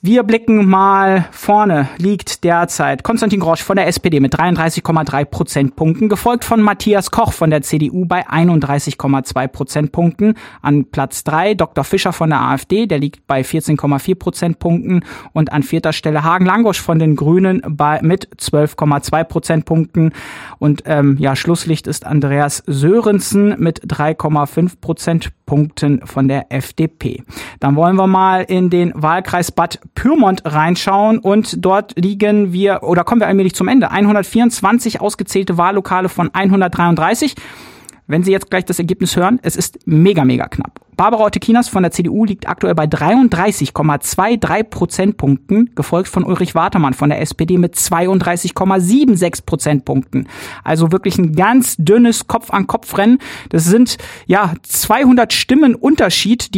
Wir blicken mal vorne, liegt derzeit Konstantin Grosch von der SPD mit 33,3 Prozentpunkten, gefolgt von Matthias Koch von der CDU bei 31,2 Prozentpunkten. An Platz 3 Dr. Fischer von der AfD, der liegt bei 14,4 Prozentpunkten. Und an vierter Stelle Hagen Langosch von den Grünen mit 12,2 Prozentpunkten. Und Schlusslicht ist Andreas Sörensen mit 3,5 Prozentpunkten von der FDP. Dann wollen wir mal in den Wahlkreis Bad Pyrmont reinschauen und dort kommen wir allmählich zum Ende. 124 ausgezählte Wahllokale von 133. Wenn Sie jetzt gleich das Ergebnis hören, es ist mega, mega knapp. Barbara Otte-Kienast von der CDU liegt aktuell bei 33,23 Prozentpunkten, gefolgt von Ulrich Watermann von der SPD mit 32,76 Prozentpunkten. Also wirklich ein ganz dünnes Kopf-an-Kopf-Rennen. Das sind 200 Stimmen Unterschied,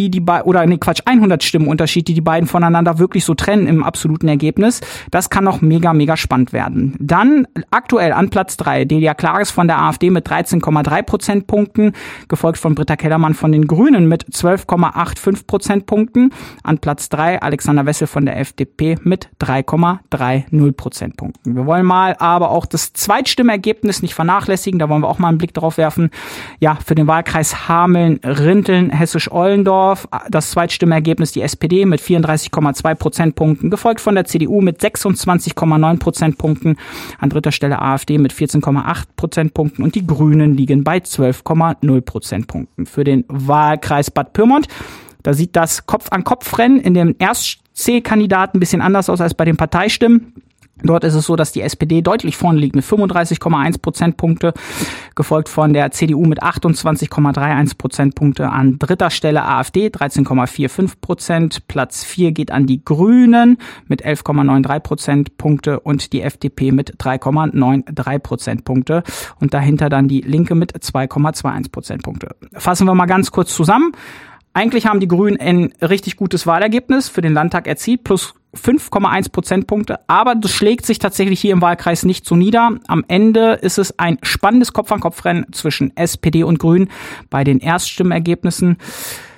100 Stimmen Unterschied, die beiden voneinander wirklich so trennen im absoluten Ergebnis. Das kann noch mega, mega spannend werden. Dann aktuell an Platz 3 Delia Klages von der AfD mit 13,3 Prozentpunkten, gefolgt von Britta Kellermann von den Grünen mit 12,85 Prozentpunkten. An Platz 3 Alexander Wessel von der FDP mit 3,30 Prozentpunkten. Wir wollen mal aber auch das Zweitstimmergebnis nicht vernachlässigen. Da wollen wir auch mal einen Blick drauf werfen. Ja, für den Wahlkreis Hameln-Rinteln, Hessisch-Ollendorf. Das Zweitstimmergebnis die SPD mit 34,2 Prozentpunkten, gefolgt von der CDU mit 26,9 Prozentpunkten. An dritter Stelle AfD mit 14,8 Prozentpunkten und die Grünen liegen bei 12,0 Prozentpunkten. Für den Wahlkreis Bad Pyrmont, da sieht das Kopf-an-Kopf-Rennen in dem Erstzählkandidaten ein bisschen anders aus als bei den Parteistimmen. Dort ist es so, dass die SPD deutlich vorne liegt mit 35,1 Prozentpunkte, gefolgt von der CDU mit 28,31 Prozentpunkte. An dritter Stelle AfD 13,45 Prozent. Platz 4 geht an die Grünen mit 11,93 Prozentpunkte und die FDP mit 3,93 Prozentpunkte. Und dahinter dann die Linke mit 2,21 Prozentpunkte. Fassen wir mal ganz kurz zusammen. Eigentlich haben die Grünen ein richtig gutes Wahlergebnis für den Landtag erzielt, plus 5,1 Prozentpunkte, aber das schlägt sich tatsächlich hier im Wahlkreis nicht so nieder. Am Ende ist es ein spannendes Kopf-an-Kopf-Rennen zwischen SPD und Grünen bei den Erststimmergebnissen.